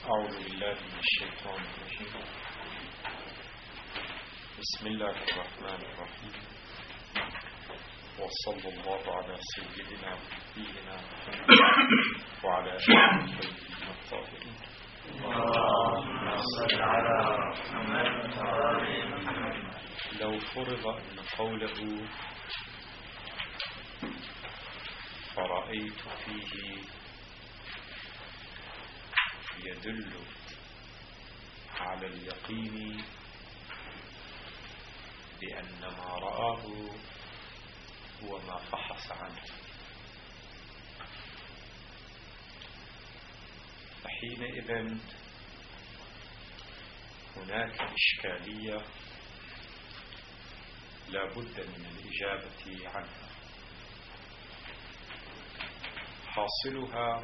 أعوذ بالله من الشيطان الرجيم. بسم الله الرحمن الرحيم، وصلى الله على سيدنا ونبينا محمد وعلى آله الطيبين الطاهرين. اللهم صل على محمد. لو فرض أن قوله فرأيت فيه يدل على اليقين بأن ما رآه هو ما فحص عنه، فحينئذ هناك إشكالية لا بد من الإجابة عنها. حاصلها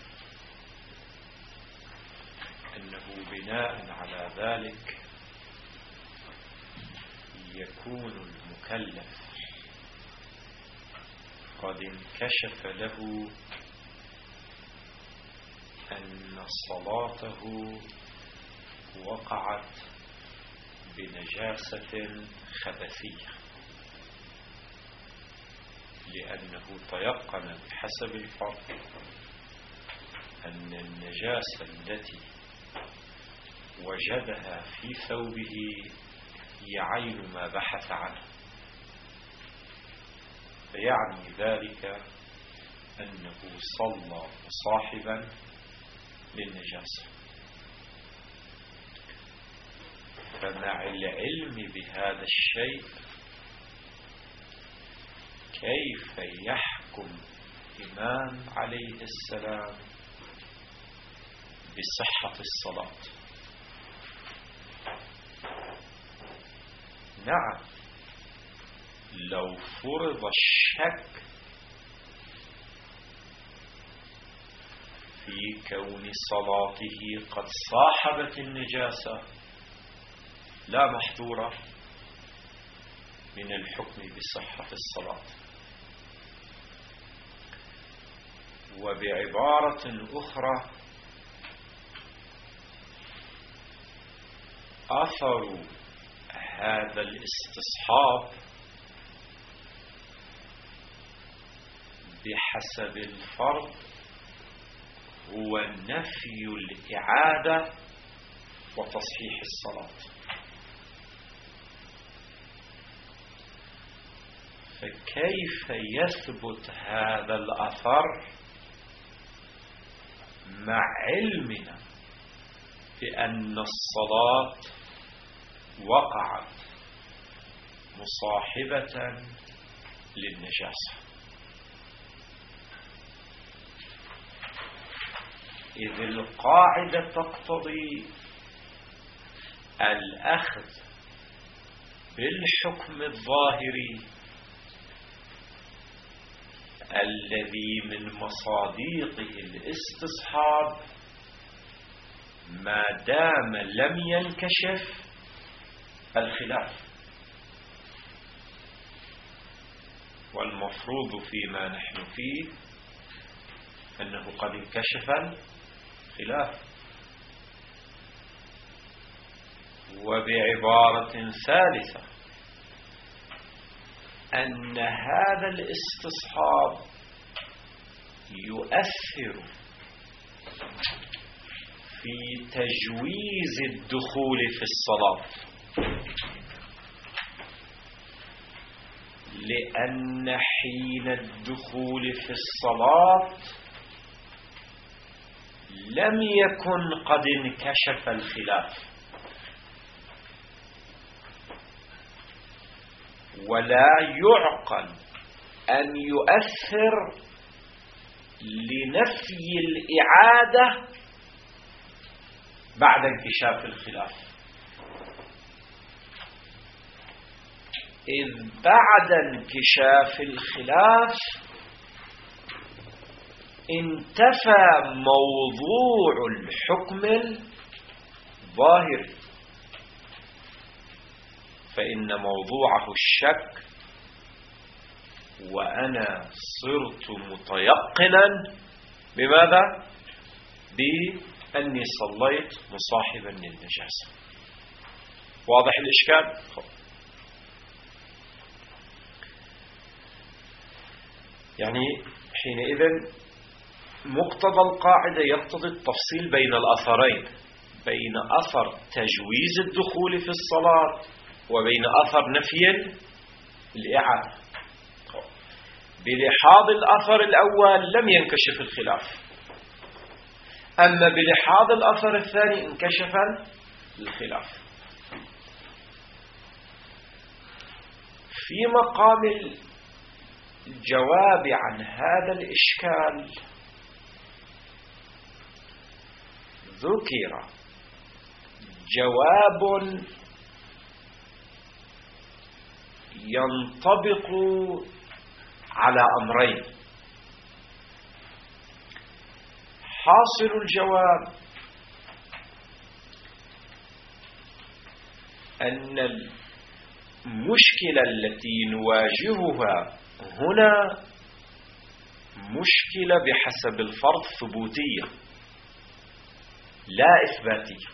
أنه بناء على ذلك يكون المكلف قد انكشف له أن صلاته وقعت بنجاسة خبثية، لأنه تيقن بحسب الفرق أن النجاسة التي وجدها في ثوبه هي عين ما بحث عنه، فيعني ذلك أنه صلى مصاحبا للنجاسة. فمع العلم بهذا الشيء كيف يحكم الإمام عليه السلام بصحة الصلاة؟ نعم، لو فرض الشك في كون صلاته قد صاحبت النجاسة لا محذور من الحكم بصحة الصلاة. وبعبارة أخرى، أثر هذا الاستصحاب بحسب الفرض هو نفي الإعادة وتصحيح الصلاة. فكيف يثبت هذا الأثر مع علمنا بأن الصلاة وقعت مصاحبة للنجاسة؟ إذ القاعدة تقتضي الأخذ بالحكم الظاهري الذي من مصادقه الاستصحاب ما دام لم ينكشف الخلاف. والمفروض فيما نحن فيه أنه قد انكشف الخلاف. وبعبارة ثالثة، أن هذا الاستصحاب يؤثر في تجويز الدخول في الصلاة، لأن حين الدخول في الصلاة لم يكن قد انكشف الخلاف، ولا يعقل أن يؤثر لنفي الإعادة بعد انكشاف الخلاف، إذ بعد انكشاف الخلاف انتفى موضوع الحكم الظاهري، فإن موضوعه الشك، وأنا صرت متيقنا بماذا؟ أني صليت مصاحبا للنجاسة. واضح الإشكال؟ يعني حينئذ مقتضى القاعدة يقتضي التفصيل بين الأثرين، بين أثر تجويز الدخول في الصلاة وبين أثر نفي الإعادة. بلحاظ الأثر الأول لم ينكشف الخلاف، أما بلحاظ الأثر الثاني انكشف الخلاف. في مقام الجواب عن هذا الإشكال ذكر جواب ينطبق على أمرين. حاصل الجواب أن المشكلة التي نواجهها هنا مشكلة بحسب الفرض ثبوتية لا إثباتية.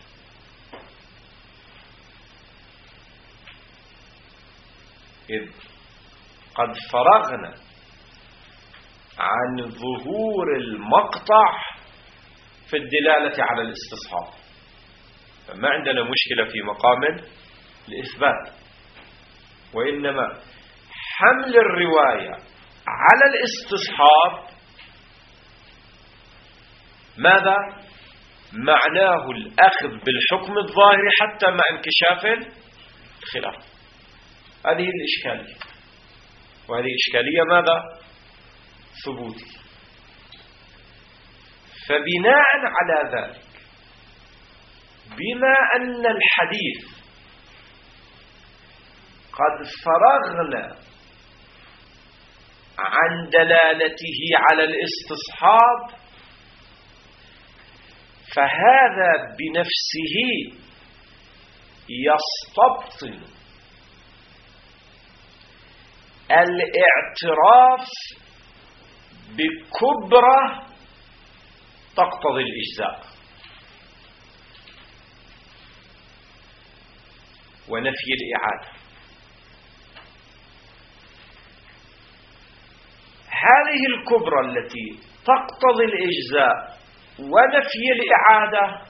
إذ قد فرغنا عن ظهور المقطع في الدلالة على الاستصحاب، فما عندنا مشكلة في مقام الإثبات، وإنما حمل الرواية على الاستصحاب ماذا؟ معناه الأخذ بالحكم الظاهري حتى مع انكشاف الخلاف. هذه الإشكالية، وهذه إشكالية ماذا؟ ثبوتية. فبناء على ذلك، بما أن الحديث قد فرغنا عن دلالته على الاستصحاب، فهذا بنفسه يستبطن الاعتراف بكبرى تقتضي الإجزاء ونفي الإعادة. هذه الكبرى التي تقتضي الإجزاء ونفي الإعادة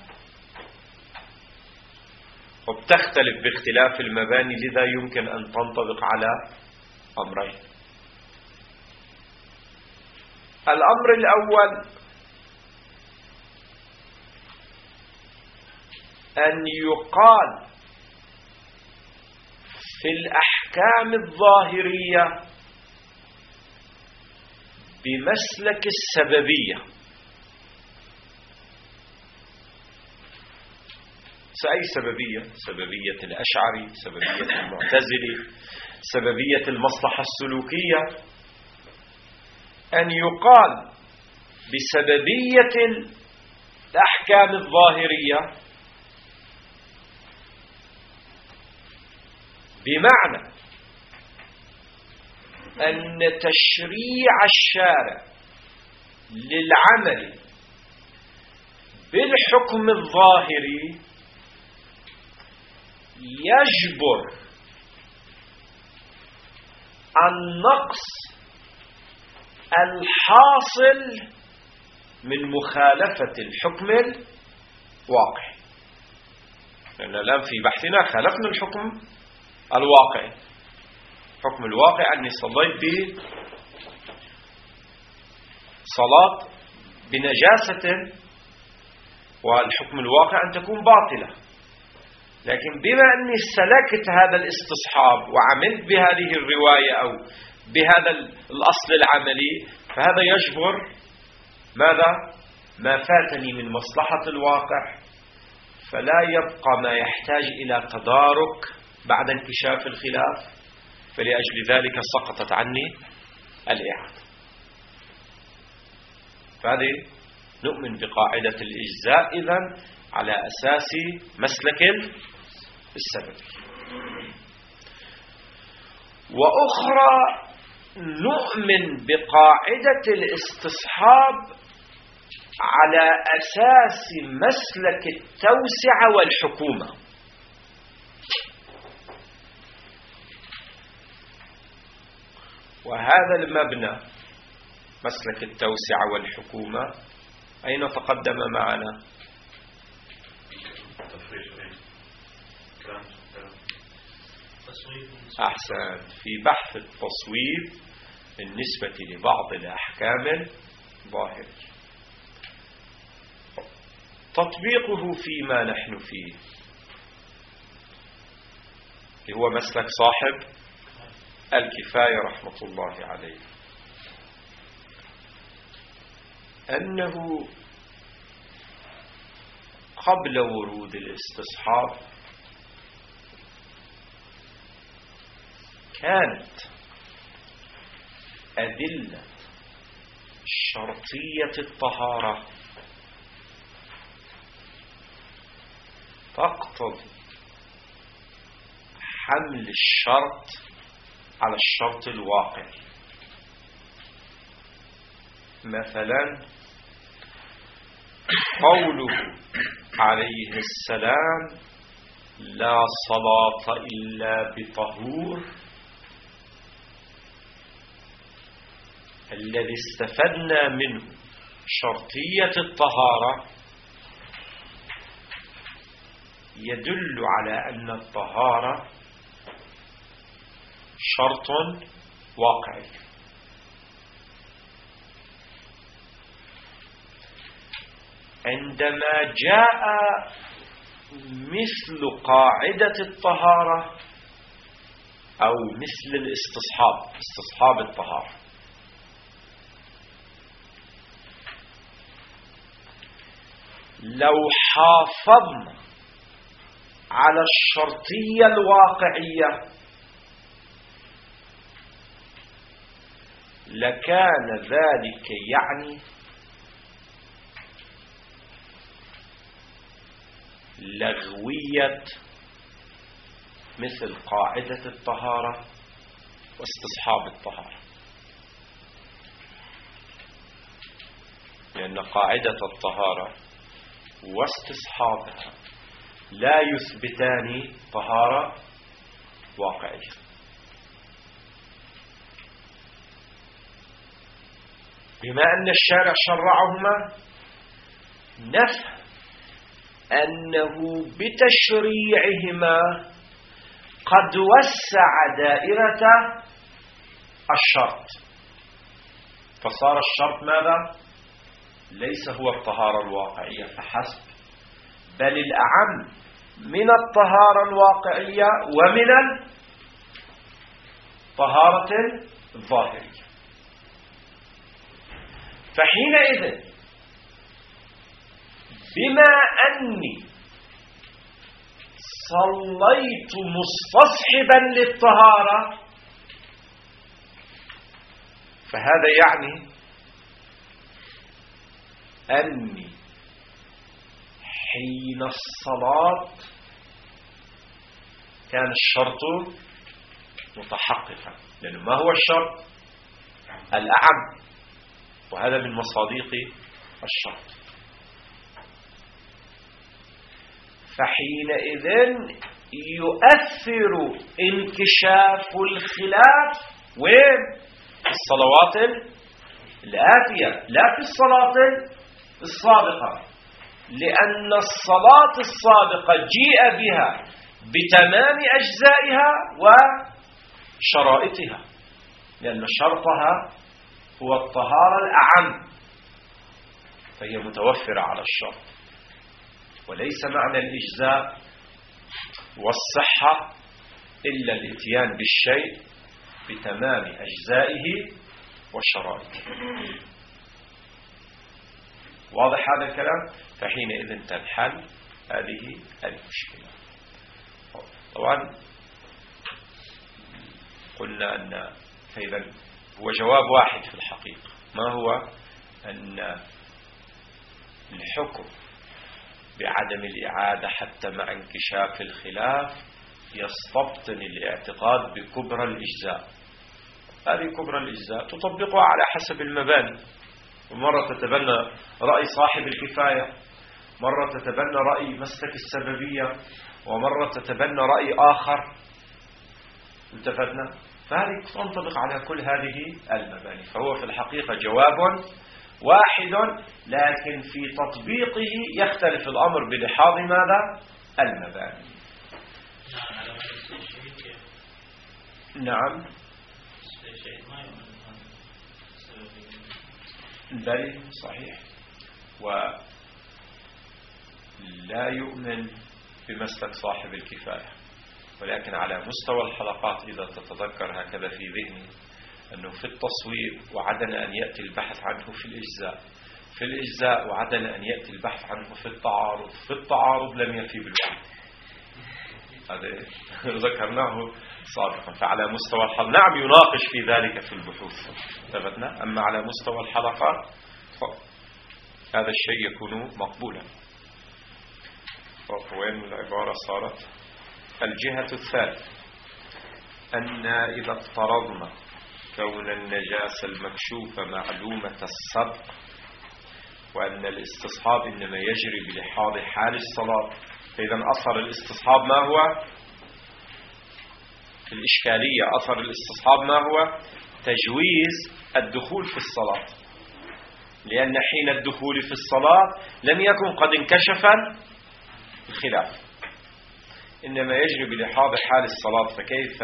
وبتختلف باختلاف المباني، لذا يمكن أن تنطبق على أمرين. الأمر الأول أن يقال في الأحكام الظاهرية بمسلك السببية. أي سببية؟ سببية الأشعري، سببية المعتزلي، سببية المصلحة السلوكية. أن يقال بسببية الأحكام الظاهرية بمعنى أن تشريع الشارع للعمل بالحكم الظاهري يجبر النقص الحاصل من مخالفة الحكم الواقعي. لأن الآن في بحثنا خالفنا الحكم الواقعي. حكم الواقع أني صليت بصلاة بنجاسة، والحكم الواقع أن تكون باطلة. لكن بما أني سلكت هذا الاستصحاب وعملت بهذه الرواية أو بهذا الأصل العملي، فهذا يجبر ماذا؟ ما فاتني من مصلحة الواقع، فلا يبقى ما يحتاج إلى تدارك بعد انكشاف الخلاف، فلأجل ذلك سقطت عني الإعادة. فهذه نؤمن بقاعدة الإجزاء إذن على أساس مسلك السبب. وأخرى نؤمن بقاعدة الاستصحاب على أساس مسلك التوسعة والحكومة. وهذا المبنى مسلك التوسعة والحكومة أين تقدم معنا؟ أحسن، في بحث التصويب بالنسبة لبعض الأحكام الظاهرية. تطبيقه فيما نحن فيه هو مسلك صاحب الكفاية رحمة الله عليه، أنه قبل ورود الاستصحاب كانت أدلة شرطية الطهارة تقتضي حمل الشرط على الشرط الواقعي. مثلا قوله عليه السلام لا صلاة إلا بطهور، الذي استفدنا منه شرطية الطهارة يدل على أن الطهارة شرط واقعي. عندما جاء مثل قاعدة الطهارة أو مثل الاستصحاب، استصحاب الطهارة، لو حافظنا على الشرطية الواقعية لكان ذلك يعني لغوية مثل قاعدة الطهارة واستصحاب الطهارة، لأن قاعدة الطهارة واستصحابها لا يثبتان طهارة واقعية. بما أن الشارع شرعهما نفهم أنه بتشريعهما قد وسع دائرة الشرط، فصار الشرط ماذا؟ ليس هو الطهارة الواقعية فحسب، بل الأعم من الطهارة الواقعية ومن الطهارة الظاهرية. فحينئذ بما أني صليت مستصحبا للطهارة فهذا يعني أني حين الصلاة كان الشرط متحققا، لأنه ما هو الشرط؟ الأعم، وهذا من مصادق الشرط. فحينئذ يؤثر انكشاف الخلاف وين؟ الصلوات الآتية لا في الصلاة السابقة، لأن الصلاة السابقة جيء بها بتمام أجزائها وشرائطها، لأن شرطها هو الطهارة الأعم، فهي متوفرة على الشرط. وليس معنى الإجزاء والصحة إلا الإتيان بالشيء بتمام أجزائه وشرائطه. واضح هذا الكلام؟ فحينئذ تنحل هذه المشكلة. طبعا قلنا أن فإذا هو جواب واحد في الحقيقة، ما هو؟ أن الحكم بعدم الإعادة حتى مع انكشاف الخلاف يستبطن الاعتقاد بكبرى الإجزاء. هذه كبرى الإجزاء تطبقها على حسب المباني، ومرة تتبنى رأي صاحب الكفاية، مرة تتبنى رأي مسلك السببية، ومرة تتبنى رأي آخر. التفتنا؟ فهذه تنطبق على كل هذه المباني. فهو في الحقيقة جواب واحد، لكن في تطبيقه يختلف الأمر بلحاظ ماذا؟ المباني. نعم، بل صحيح، ولا يؤمن بمسلك صاحب الكفاية، ولكن على مستوى الحلقات إذا تتذكر هكذا في ذهني أنه في التصويب وعدم أن يأتي البحث عنه في الإجزاء، في الإجزاء وعدم أن يأتي البحث عنه في التعارض، في التعارض لم يفي بالوحي. هذا ذكرناه سابقا. فعلى مستوى الحلقات نعم يناقش في ذلك في البحوث ثبتنا، أما على مستوى الحلقات هذا الشيء يكون مقبولا. وين العبارة صارت؟ الجهة الثالثة أن إذا افترضنا كون النجاسة المكشوفة معلومة السبق، وأن الاستصحاب إنما يجري بلحاظ حال الصلاة، فإذا أثر الاستصحاب ما هو؟ في الإشكالية أثر الاستصحاب ما هو؟ تجويز الدخول في الصلاة، لأن حين الدخول في الصلاة لم يكن قد انكشف الخلاف، إنما يجري بلحاظ حال الصلاة. فكيف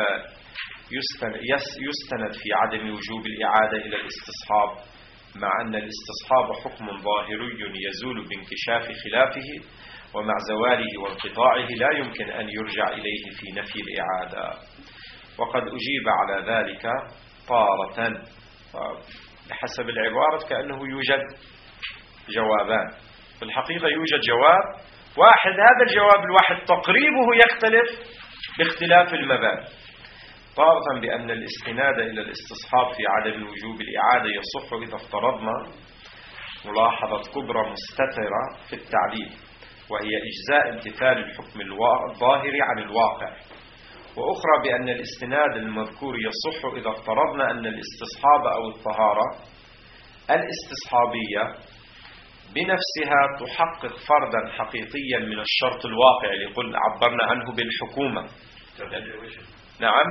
يستند في عدم وجوب الإعادة إلى الاستصحاب، مع أن الاستصحاب حكم ظاهري يزول بانكشاف خلافه، ومع زواله وانقطاعه لا يمكن أن يرجع إليه في نفي الإعادة. وقد أجيب على ذلك طارة، بحسب العبارة كأنه يوجد جوابان. في الحقيقة يوجد جواب واحد، هذا الجواب الواحد تقريبه يختلف باختلاف المباني. طارة بأن الاستناد إلى الاستصحاب في عدم وجوب الإعادة يصح إذا افترضنا ملاحظة كبرى مستترة في التعليل، وهي إجزاء امتثال الحكم الظاهر عن الواقع. وأخرى بأن الاستناد المذكور يصح إذا افترضنا أن الاستصحاب أو الطهارة الاستصحابية بنفسها تحقق فردا حقيقيا من الشرط الواقع اللي قلنا عبرنا عنه بالحكومة. نعم.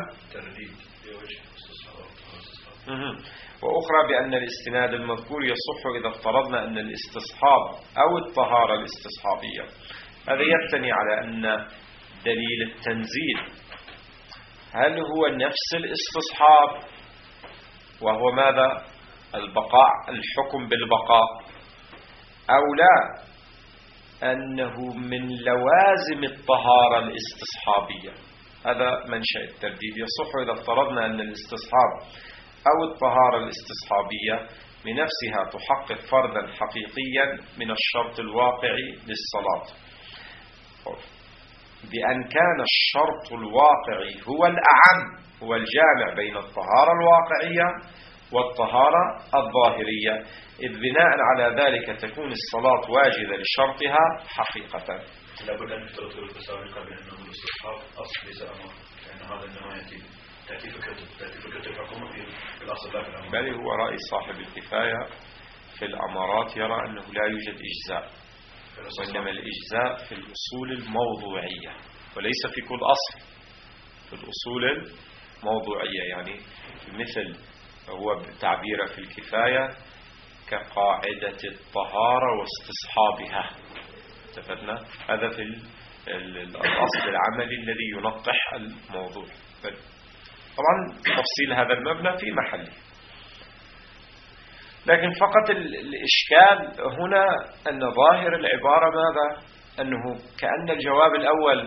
وأخرى بأن الاستناد المذكور يصح إذا افترضنا أن الاستصحاب أو الطهارة الاستصحابية، هذا يبتني على أن دليل التنزيل هل هو نفس الاستصحاب وهو ماذا؟ البقاء، الحكم بالبقاء، أو لا أنه من لوازم الطهارة الاستصحابية. هذا منشأ الترديد. يصح إذا افترضنا أن الاستصحاب أو الطهارة الاستصحابية بنفسها تحقق فردا حقيقيا من الشرط الواقعي للصلاة، بأن كان الشرط الواقعي هو الأعم، هو الجامع بين الطهارة الواقعية والطهارة الظاهرية، إذ بناء على ذلك تكون الصلاة واجبة لشرطها حقيقة. لابد أن نفترض التساوي قبل أنه الاستصحاب أصل ليس أمر، لأن هذا إنما تأتي فكرة الحكومة في الأصل لا في الأمر. بل هو رأي صاحب الكفاية في الأمارات يرى أنه لا يوجد إجزاء، وإنما الإجزاء في الأصول الموضوعية وليس في كل أصل، في الأصول الموضوعية. يعني مثل هو تعبير في الكفاية كقاعدة الطهارة واستصحابها. اتفقنا؟ هذا في الأصل العملي الذي ينقح الموضوع. طبعا تفصيل هذا المبنى في محله، لكن فقط الإشكال هنا أن ظاهر العبارة ماذا؟ أنه كأن الجواب الأول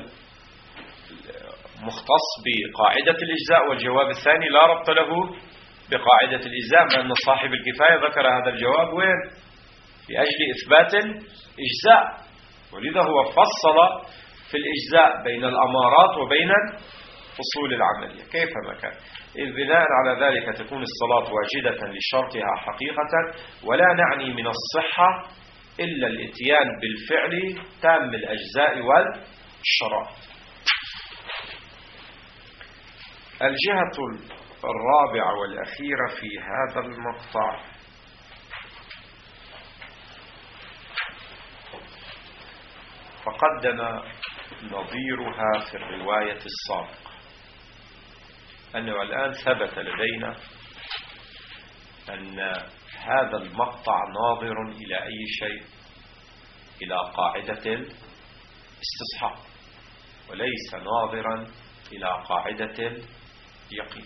مختص بقاعدة الإجزاء، والجواب الثاني لا ربط له بقاعدة الإجزاء، لأن صاحب الكفاية ذكر هذا الجواب وين؟ لأجل إثبات الإجزاء، ولذا هو فصل في الإجزاء بين الأمارات وبين الأصول العملية كيفما كان، إذ بناء على ذلك تكون الصلاة واجدة لشرطها حقيقة، ولا نعني من الصحة إلا الاتيان بالفعل تام الأجزاء والشرائط. الجهة الرابعة والأخيرة في هذا المقطع فقدم نظيرها في الرواية السابقة، أنه الآن ثبت لدينا أن هذا المقطع ناظر إلى أي شيء؟ إلى قاعدة الاستصحاب، وليس ناظرا إلى قاعدة اليقين.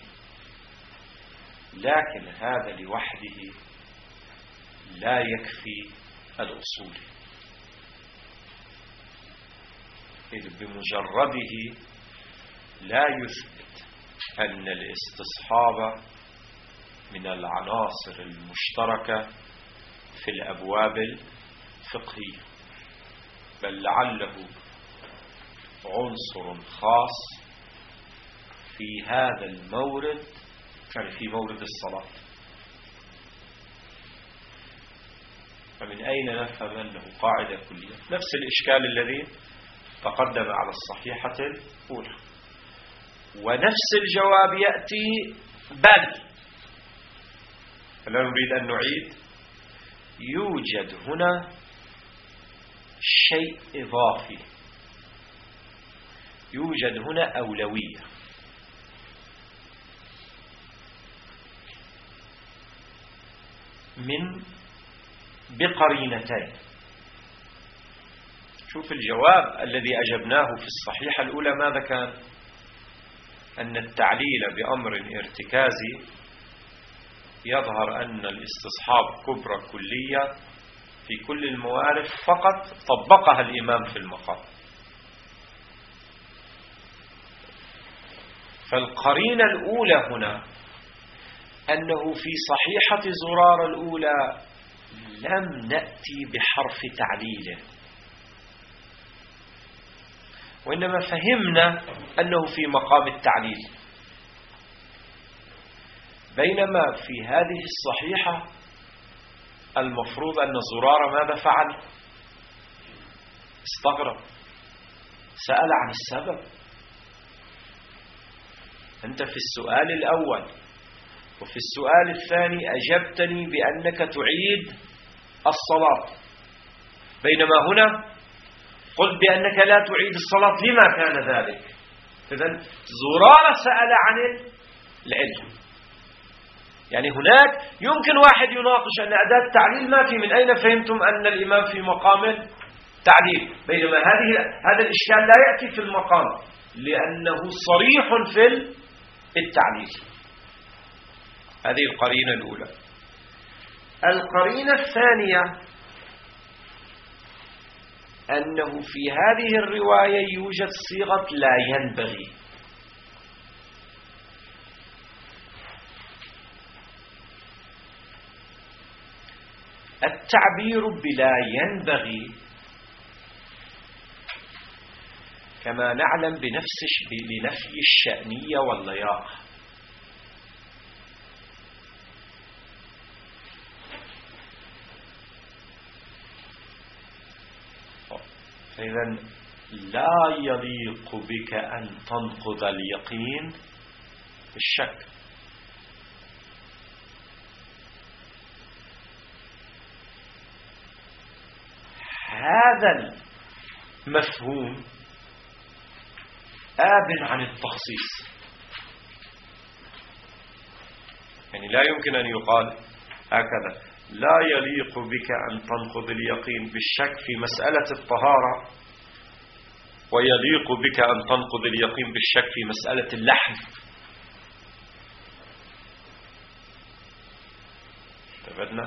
لكن هذا لوحده لا يكفي الأصول، إذ بمجرده لا يثبت أن الاستصحاب من العناصر المشتركة في الأبواب الفقهية، بل لعله عنصر خاص في هذا المورد، يعني في مورد الصلاة. فمن أين نفهم أنه قاعدة كلية؟ نفس الإشكال الذي تقدم على الصحيحة الأولى، ونفس الجواب يأتي بل، فلا نريد أن نعيد، يوجد هنا شيء إضافي، يوجد هنا أولوية. بقرينتين. شوف الجواب الذي أجبناه في الصحيحة الأولى ماذا كان؟ أن التعليل بأمر ارتكازي يظهر أن الاستصحاب كبرى كلية في كل الموارد، فقط طبقها الإمام في المقام. فالقرينة الأولى هنا أنه في صحيحة زرار الأولى لم نأتي بحرف تعليل، وإنما فهمنا أنه في مقام التعليل، بينما في هذه الصحيحة المفروض أن زرار ماذا فعل؟ استغرب، سأل عن السبب. أنت في السؤال الأول وفي السؤال الثاني أجبتني بأنك تعيد الصلاة، بينما هنا قلت بأنك لا تعيد الصلاة. لما كان ذلك؟ إذن زرار سأل عن العلم. يعني هناك يمكن واحد يناقش أن أداة التعليل ما في، من أين فهمتم أن الإمام في مقام التعليل؟ بينما هذا الإشكال لا يأتي في المقام لأنه صريح في التعليل. هذه القرينة الأولى. القرينة الثانية أنه في هذه الرواية يوجد صيغة لا ينبغي. التعبير بلا ينبغي كما نعلم لنفي الشأنية واللياقة. إذن لا يليق بك أن تنقض اليقين بالشك. هذا المفهوم آب عن التخصيص، يعني لا يمكن أن يقال هكذا: لا يليق بك أن تنقض اليقين بالشك في مسألة الطهارة، ويليق بك أن تنقض اليقين بالشك في مسألة اللحم. استفدنا؟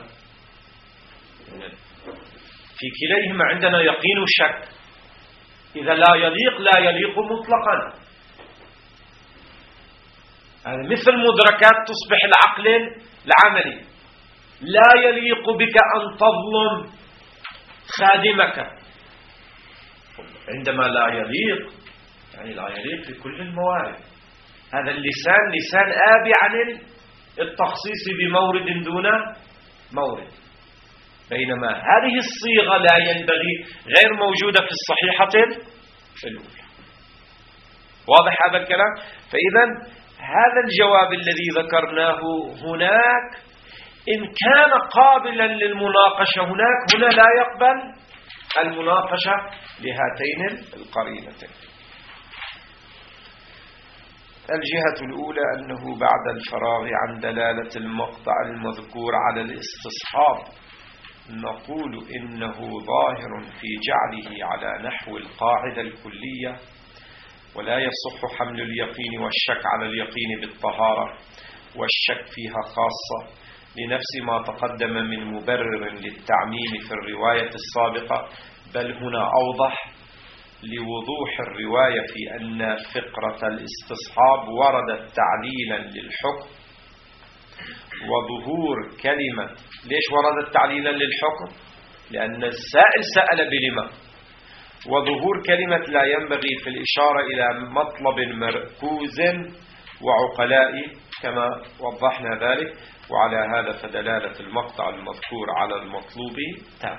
في كليهما عندنا يقين وشك. إذا لا يليق مطلقا. هذا مثل مدركات تصبح العقل العملي. لا يليق بك أن تظلم خادمك. عندما لا يليق يعني لا يليق في كل الموارد. هذا اللسان لسان آبي عن التخصيص بمورد دون مورد، بينما هذه الصيغة لا ينبغي غير موجودة في الصحيحة الأولى. واضح هذا الكلام؟ فإذا هذا الجواب الذي ذكرناه هناك إن كان قابلا للمناقشة هنا لا يقبل المناقشة لهاتين القرينتين. الجهة الأولى أنه بعد الفراغ عن دلالة المقطع المذكور على الاستصحاب نقول إنه ظاهر في جعله على نحو القاعدة الكلية، ولا يصح حمل اليقين والشك على اليقين بالطهارة والشك فيها خاصة، لنفس ما تقدم من مبرر للتعميم في الرواية السابقة، بل هنا أوضح لوضوح الرواية في أن فقرة الاستصحاب وردت تعليلا للحكم، وظهور كلمة. ليش وردت تعليلا للحكم؟ لأن السائل سأل بلما، وظهور كلمة لا ينبغي في الإشارة إلى مطلب مركوز وعقلاء كما وضحنا ذلك، وعلى هذا فدلالة المقطع المذكور على المطلوب تام.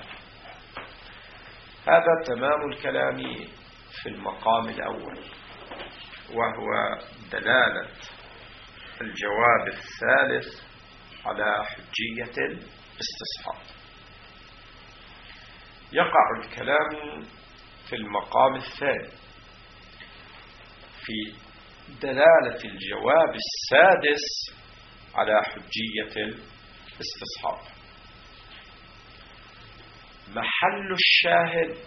هذا تمام الكلام في المقام الأول، وهو دلالة الجواب الثالث على حجية الاستصحاب. يقع الكلام في المقام الثاني في دلالة الجواب السادس على حجية الاستصحاب. محل الشاهد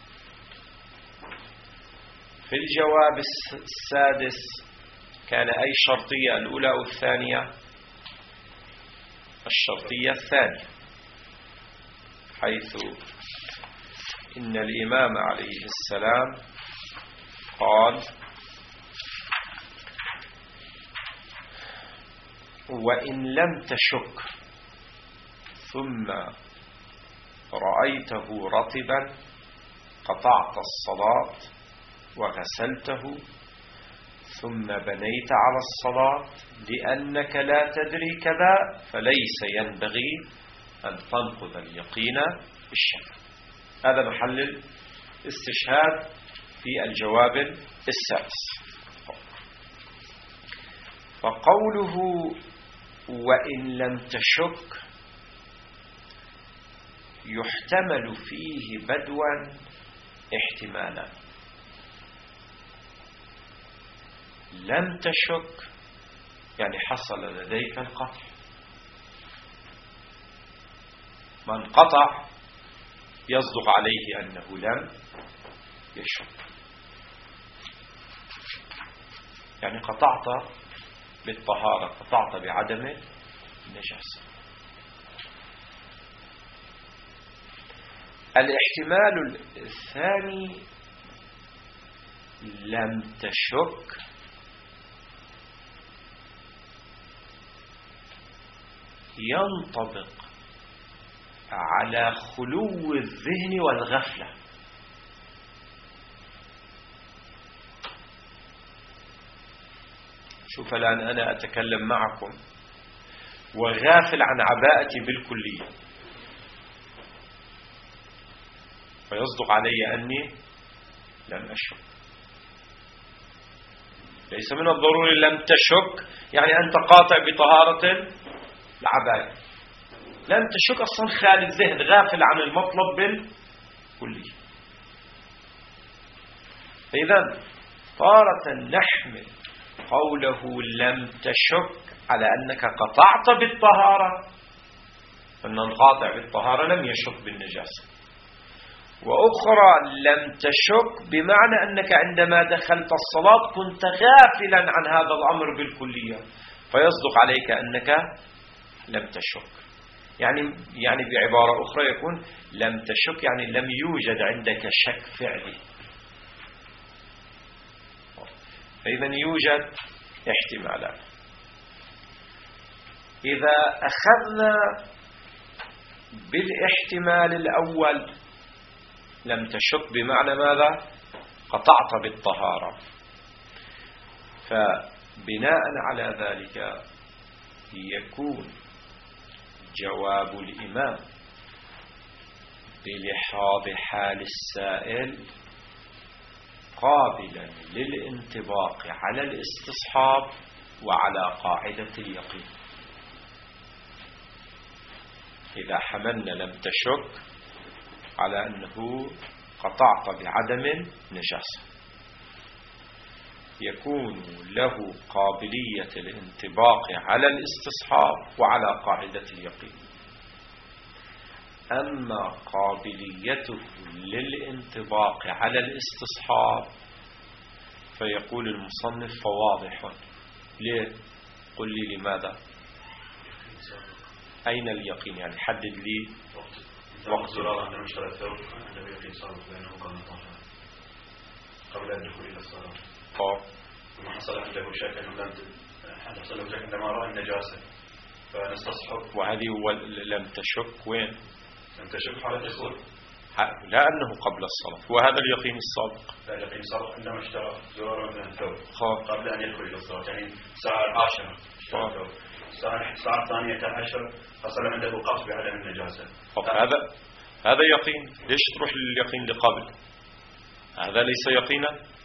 في الجواب السادس كان أي شرطية، الأولى أو الثانية؟ الشرطية الثانية، حيث إن الإمام عليه السلام قال: وإن لم تشك ثم رأيته رطبا قطعت الصلاة وغسلته ثم بنيت على الصلاة، لأنك لا تدري كذا، فليس ينبغي أن تنقض اليقين بالشك. هذا محل الاستشهاد في الجواب السادس. فقوله وإن لم تشك يحتمل فيه بدوا احتمالا. لم تشك يعني حصل لديك القطع، من قطع يصدق عليه أنه لم يشك، يعني قطعت بالطهارة، قطعت بعدم النجاسة. الاحتمال الثاني لم تشك ينطبق على خلو الذهن والغفلة. شوف الآن أنا أتكلم معكم وغافل عن عباءتي بالكلية، فيصدق علي أني لم أشك. ليس من الضروري لم تشك يعني أنت قاطع بطهارة العباية، لم تشك أصلا خالي الذهن، غافل عن المطلب بالكلية. إذن تارة نحمل قوله لم تشك على أنك قطعت بالطهارة، أن القاطع بالطهارة لم يشك بالنجاسة، وأخرى لم تشك بمعنى أنك عندما دخلت الصلاة كنت غافلا عن هذا الأمر بالكلية، فيصدق عليك أنك لم تشك. يعني بعبارة أخرى يكون لم تشك يعني لم يوجد عندك شك فعلي. فإذا يوجد احتمالات. إذا أخذنا بالاحتمال الأول لم تشك بمعنى ماذا؟ قطعت بالطهارة، فبناء على ذلك يكون جواب الإمام بلحاظ حال السائل قابلا للانطباق على الاستصحاب وعلى قاعدة اليقين. إذا حملنا لم تشك على أنه قطعت بعدم نجاسة، يكون له قابلية الانطباق على الاستصحاب وعلى قاعدة اليقين. أما قابليته للانطباق على الاستصحاب فيقول المصنف فواضح. ليه؟ قل لي لماذا؟ أين اليقين؟ يعني حدد لي وقت زرارة عندما اشترى الثوب عنده يقين صادق لأنه كان طاهرا قبل الدخول إلى الصلاة. وما حصل عنده شك أنه حصل له شك عندما رأى النجاسة فنستصحب. وهذه لم تشك وين؟ لم تشك حال الدخول، لا أنه قبل الصلاة، وهذا اليقين الصادق. لا، اليقين الصادق عندما اشترى زرارة من الثوب قبل أن يدخل إلى الصلاة، يعني الساعة 10 اشترى الثوب، الساعة 12 حصل عنده قطع بعدم النجاسة. هذا يقين. ليش تروح لليقين لقبل؟ هذا ليس يقينا.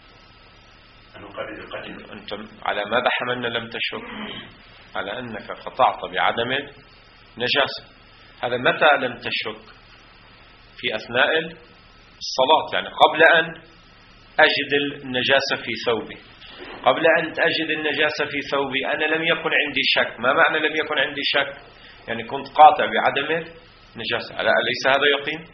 أنت على ماذا حملنا لم تشك؟ على أنك قطعت بعدم نجاسة. هذا متى لم تشك؟ في أثناء الصلاة، يعني قبل أن أجد النجاسة في ثوبي. قبل أن أجد النجاسة في ثوبي أنا لم يكن عندي شك. ما معنى لم يكن عندي شك؟ يعني كنت قاطع بعدم نجاسة. أليس هذا يقين؟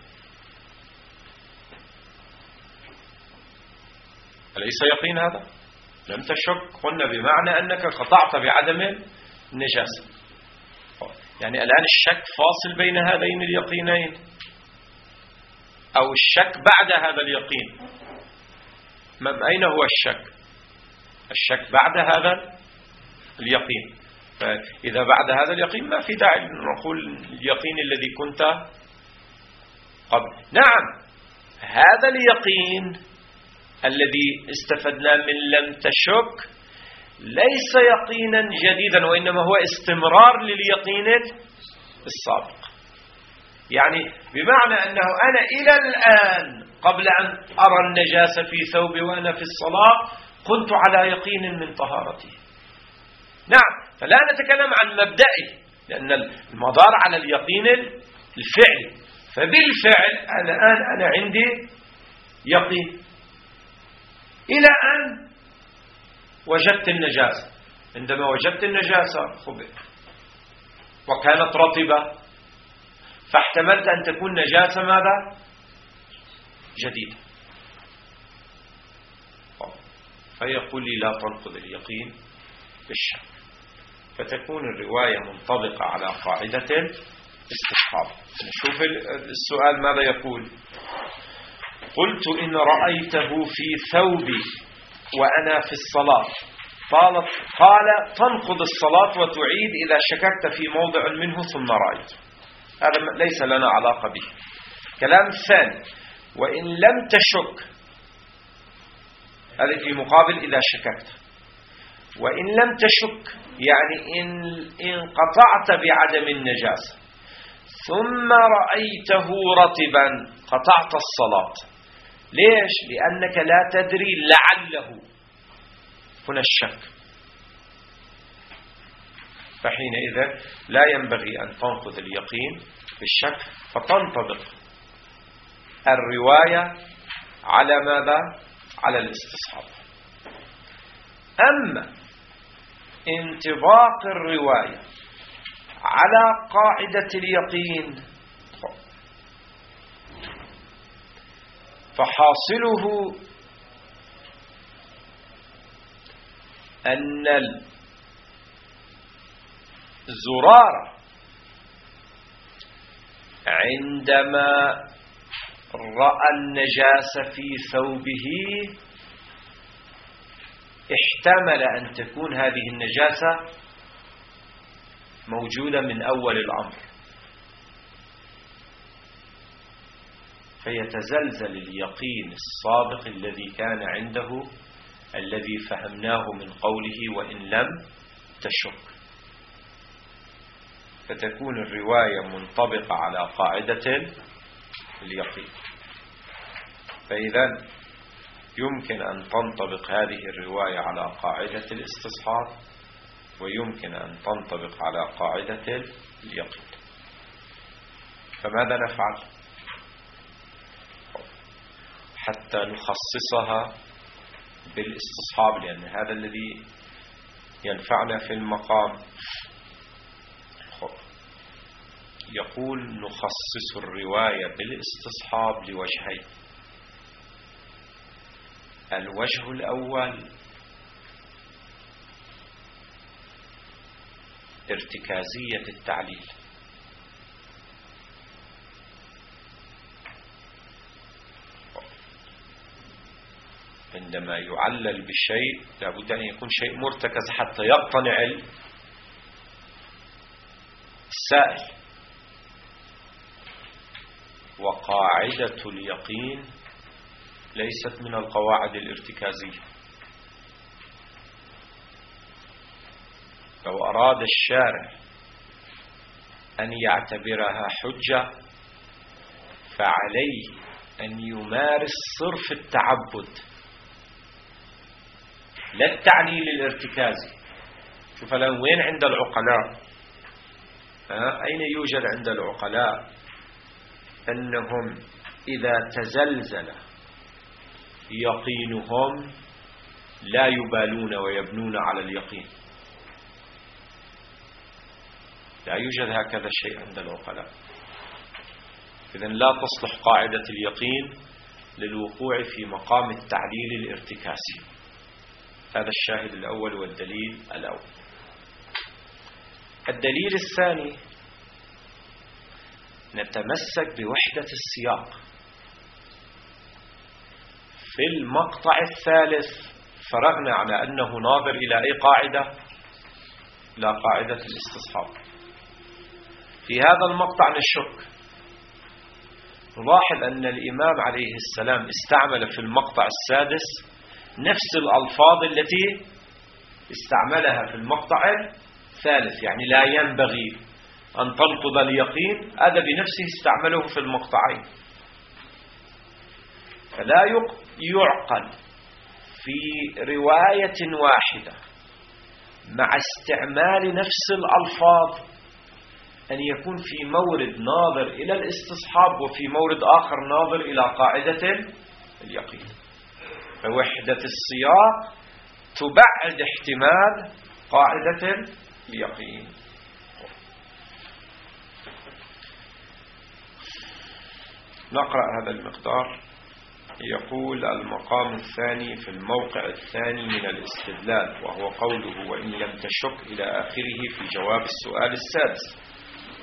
أليس يقين هذا؟ لم تشك، قلنا بمعنى أنك قطعت بعدم النجاسة. يعني الآن الشك فاصل بين هذين اليقينين، أو الشك بعد هذا اليقين. أين هو الشك؟ الشك بعد هذا اليقين. فإذا بعد هذا اليقين ما في داعي نقول اليقين الذي كنت قبل. نعم، هذا اليقين الذي استفدنا من لم تشك ليس يقينا جديدا، وإنما هو استمرار لليقين السابق. يعني بمعنى أنه أنا إلى الآن قبل أن أرى النجاسة في ثوبي وأنا في الصلاة كنت على يقين من طهارته. نعم، فلا نتكلم عن مبدئي، لأن المدار على اليقين الفعلي. فبالفعل أنا عندي يقين إلى أن وجدت النجاسة. عندما وجدت النجاسة خبئ وكانت رطبة، فاحتملت أن تكون نجاسة ماذا؟ جديدة. فيقول لي لا تنقض اليقين بالشك، فتكون الرواية منطبقة على قاعدة الاستصحاب. نشوف السؤال ماذا يقول. قلت إن رأيته في ثوبي وأنا في الصلاة قال تنقض الصلاة وتعيد إذا شككت في موضع منه ثم رأيته. هذا ليس لنا علاقة به. كلام ثاني، وإن لم تشك، هذا في مقابل إذا شككت. وإن لم تشك يعني إن قطعت بعدم النجاسة ثم رأيته رطبا قطعت الصلاة. ليش؟ لأنك لا تدري لعله. هنا الشك. فحينئذ لا ينبغي أن تنقض اليقين بالشك، فتنطبق الرواية على ماذا؟ على الاستصحاب. أما انطباق الرواية على قاعدة اليقين فحاصله أن الزرار عندما رأى النجاسة في ثوبه احتمل أن تكون هذه النجاسة موجودة من أول الأمر، فيتزلزل اليقين السابق الذي كان عنده، الذي فهمناه من قوله وإن لم تشك. فتكون الرواية منطبقة على قاعدة اليقين. فإذا يمكن أن تنطبق هذه الرواية على قاعدة الاستصحاب، ويمكن أن تنطبق على قاعدة اليقين. فماذا نفعل؟ حتى نخصصها بالاستصحاب، لأن هذا الذي ينفعنا في المقام. يقول نخصص الرواية بالاستصحاب لوجهين. الوجه الأول ارتكازية التعليل، عندما يعلل بشيء لابد أن يكون شيء مرتكز حتى يقتنع السائل. وقاعدة اليقين ليست من القواعد الارتكازية. لو أراد الشارع أن يعتبرها حجة فعليه أن يمارس صرف التعبد لا التعليل الارتكازي. شوف الآن وين عند العقلاء، أين يوجد عند العقلاء أنهم إذا تزلزل يقينهم لا يبالون ويبنون على اليقين؟ لا يوجد هكذا شيء عند العقلاء. إذن لا تصلح قاعدة اليقين للوقوع في مقام التعليل الارتكاسي. هذا الشاهد الأول والدليل الأول. الدليل الثاني نتمسك بوحدة السياق. في المقطع الثالث فرغنا على أنه ناظر إلى أي قاعدة؟ إلى قاعدة الاستصحاب. في هذا المقطع نشك، نلاحظ أن الإمام عليه السلام استعمل في المقطع السادس نفس الألفاظ التي استعملها في المقطع الثالث، يعني لا ينبغي أن تنقض اليقين، هذا بنفسه استعمله في المقطعين. فلا يعقل في رواية واحدة مع استعمال نفس الألفاظ أن يكون في مورد ناظر إلى الاستصحاب وفي مورد آخر ناظر إلى قاعدة اليقين. فوحدة السياق تبعد احتمال قاعدة اليقين. نقرأ هذا المقدار. يقول المقام الثاني في الموقع الثاني من الاستدلال، وهو قوله وإن لم تشك إلى آخره في جواب السؤال السادس.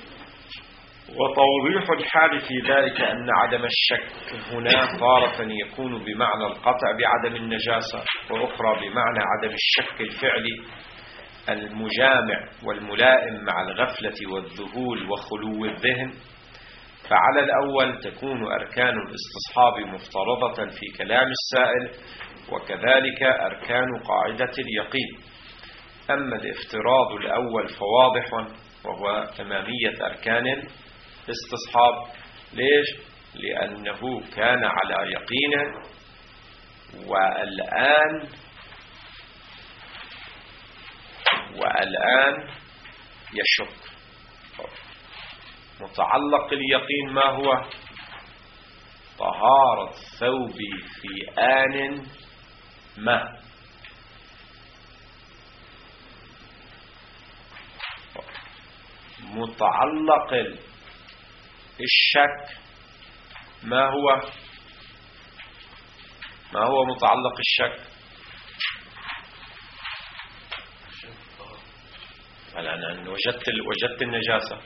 وتوضيح الحال في ذلك أن عدم الشك هنا تارة يكون بمعنى القطع بعدم النجاسة، وأخرى بمعنى عدم الشك الفعلي المجامع والملائم مع الغفلة والذهول وخلو الذهن. فعلى الأول تكون أركان الاستصحاب مفترضة في كلام السائل، وكذلك أركان قاعدة اليقين. أما الافتراض الأول فواضح، وهو تمامية أركان الاستصحاب. ليش؟ لأنه كان على يقين والآن يشك. متعلق اليقين ما هو؟ طهارة ثوبي في آن ما. متعلق الشك ما هو؟ ما هو متعلق الشك؟ الآن وجدت النجاسة،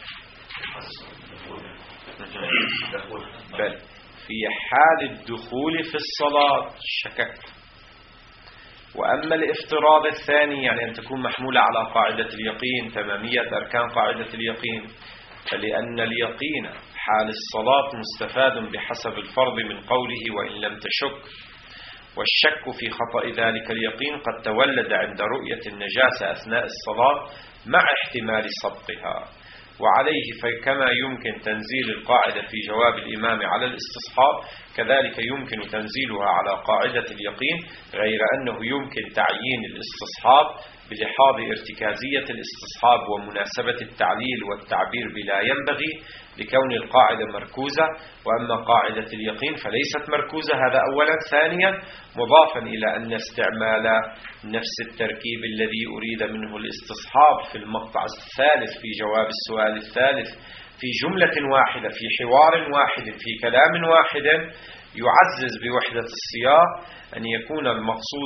بل في حال الدخول في الصلاة شككت. وأما الافتراض الثاني يعني أن تكون محمولة على قاعدة اليقين، تمامية أركان قاعدة اليقين، فلأن اليقين حال الصلاة مستفاد بحسب الفرض من قوله وإن لم تشك، والشك في خطأ ذلك اليقين قد تولد عند رؤية النجاسة أثناء الصلاة مع احتمال سبقها. وعليه فكما يمكن تنزيل القاعدة في جواب الإمام على الاستصحاب، كذلك يمكن تنزيلها على قاعدة اليقين، غير أنه يمكن تعيين الاستصحاب بلحاظ ارتكازية الاستصحاب ومناسبة التعليل والتعبير بلا ينبغي لكون القاعدة مركوزة، وأما قاعدة اليقين فليست مركوزة. هذا أولا. ثانيا، مضافا إلى أن استعمال نفس التركيب الذي أريد منه الاستصحاب في المقطع الثالث في جواب السؤال الثالث في جملة واحدة في حوار واحد في كلام واحد يعزز بوحدة السياق أن يكون المقصود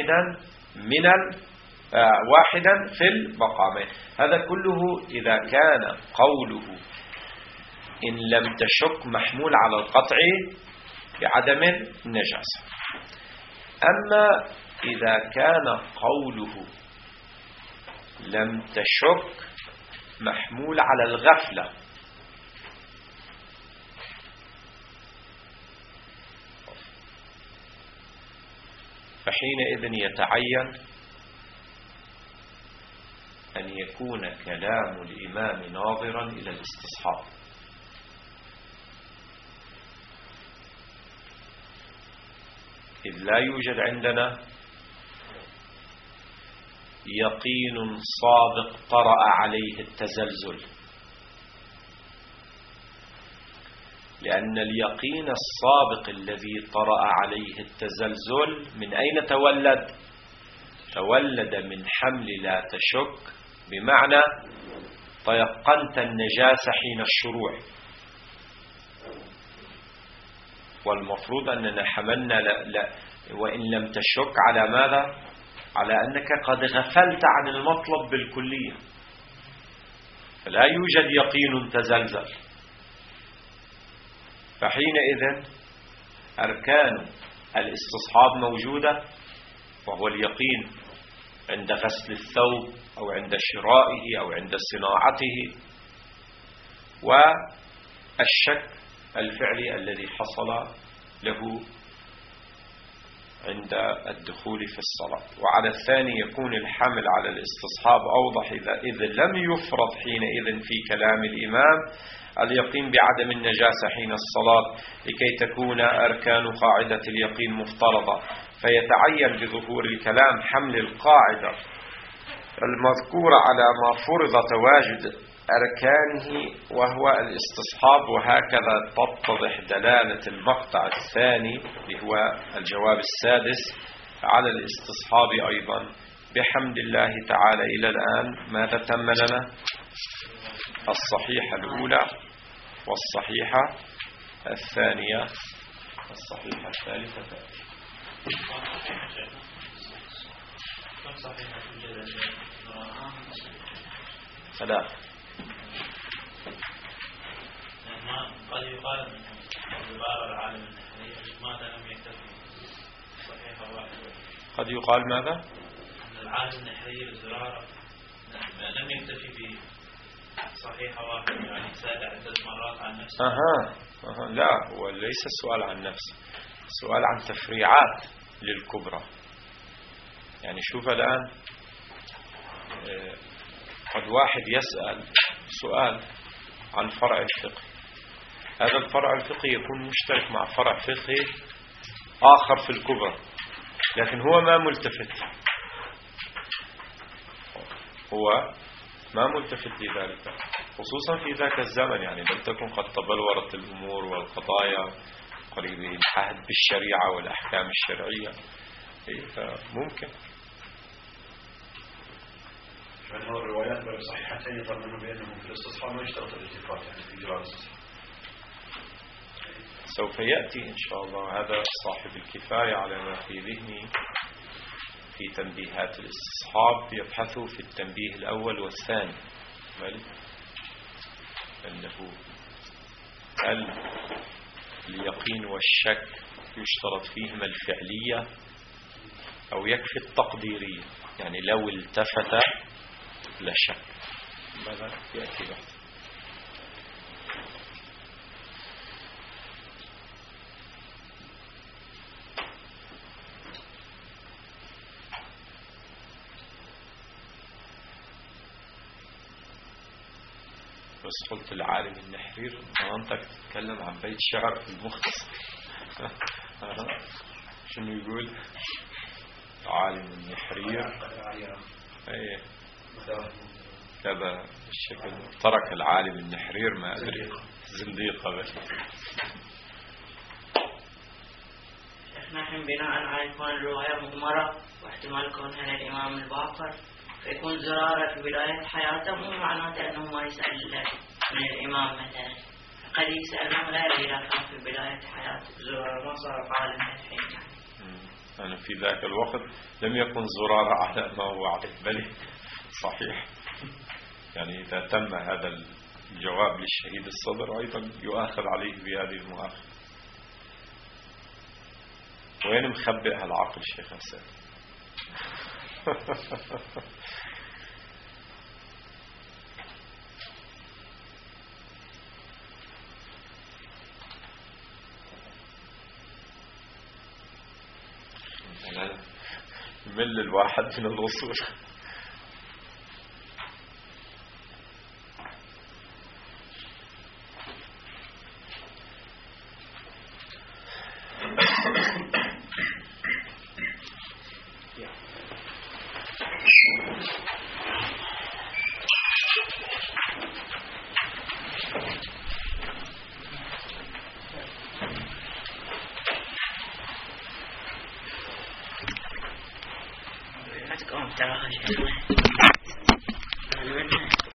واحدا في المقامين. هذا كله إذا كان قوله إن لم تشك محمول على القطع بعدم النجاسة. أما إذا كان قوله لم تشك محمول على الغفلة، فحينئذ يتعين أن يكون كلام الإمام ناظرا إلى الاستصحاب، إذ لا يوجد عندنا يقين صادق طرأ عليه التزلزل، لأن اليقين الصادق الذي طرأ عليه التزلزل من أين تولد؟ تولد من حمل لا تشك، بمعنى تيقنت النجاسة حين الشروع، والمفروض أننا حملنا لا وإن لم تشك على ماذا؟ على أنك قد غفلت عن المطلب بالكلية، فلا يوجد يقين تزلزل. فحينئذ أركان الاستصحاب موجودة، وهو اليقين عند غسل الثوب أو عند شرائه أو عند صناعته، والشك الفعلي الذي حصل له عند الدخول في الصلاة. وعلى الثاني يكون الحمل على الاستصحاب أوضح إذا لم يفرض حينئذ في كلام الإمام اليقين بعدم النجاسة حين الصلاة، لكي تكون أركان قاعدة اليقين مفترضة، فيتعين بظهور الكلام حمل القاعدة المذكورة على ما فرض تواجد أركانه وهو الاستصحاب. وهكذا تتضح دلالة المقطع الثاني اللي هو الجواب السادس على الاستصحاب أيضا بحمد الله تعالى. إلى الآن ماذا تم لنا؟ الصحيحة الأولى والصحيحة الثانية، الصحيحة الثالثة ثلاث. قد يقال أن عبارة العالم النحوي ماذا لم يكتفي صحيحة واحدة. قد يقال ماذا؟ أن العالم النحوي الزرارة لم يكتفي بصحيحة واحدة، يعني سأل عدة مرات عن نفسه. لا، هو ليس السؤال عن نفسه، السؤال عن تفريعات للكبرى. يعني شوف الآن، قد واحد يسأل سؤال عن فرع الفقه، هذا الفرع الفقهي يكون مشترك مع فرع فقهي آخر في الكبرى، لكن هو ما ملتفت، هو ما ملتفت لذلك، خصوصا في ذاك الزمن. يعني لم تكن قد تبلورت الأمور والقضايا قريب العهد بالشريعة والأحكام الشرعية، فممكن من هو الروايات بل صحيحتين يظنون بأنهم في الاستصحاب ما يشترط الالتفات، يعني في إجراء الاستصحاب. سوف يأتي إن شاء الله هذا صاحب الكفاية على ما في ذهني في تنبيهات الاستصحاب، يبحثوا في التنبيه الأول والثاني، أنه هل اليقين والشك يشترط فيهما الفعلية أو يكفي التقديرية، يعني لو التفت لا شك. ماذا يأتي بحث. بس قلت العالم النحرير، أنت تتكلم عن بيت شعر في المختصر. شنو يقول؟ عالم النحرير ايه كذا الشكل. ترك العالم النحرير ما أدري زنديقة بس. نحن بناء على كون الرواية مضمرة واحتمال كونها للإمام الباقر، فيكون زرارة في بداية حياته مو معناته أنه ما يسأل من الإمام مثلا، قد يسأل من غيره إذا كان في بداية حياته. زرارة ما صار عالم الحين يعني. أنا في ذاك الوقت لم يكن زرارة على ما هو عليه، بل صحيح يعني إذا تم هذا الجواب للشهيد الصدر أيضا يؤاخذ عليه بهذه المؤاخذة. وين مخبئ هالعقل شيخ حسين؟ يمل الواحد من الوصول. تراها